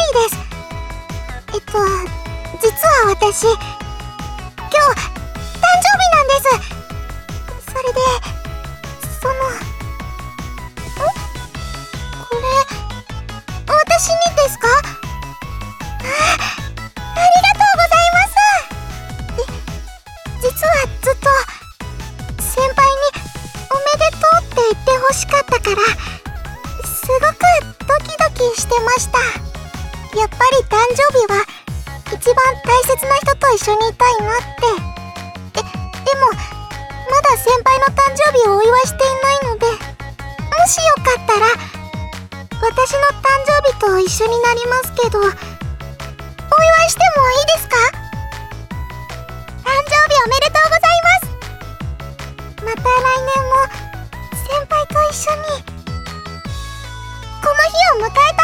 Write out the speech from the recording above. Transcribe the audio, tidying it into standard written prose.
です。実は私、今日、誕生日なんです。それで、これ、私にですか？ありがとうございます。実はずっと、先輩におめでとうって言ってほしかったから、すごくドキドキしてました。やっぱり誕生日は一番大切な人と一緒にいたいなって。でもまだ先輩の誕生日をお祝いしていないので、もしよかったら私の誕生日と一緒になりますけど、お祝いしてもいいですか？誕生日おめでとうございます。また来年も先輩と一緒にこの日を迎えて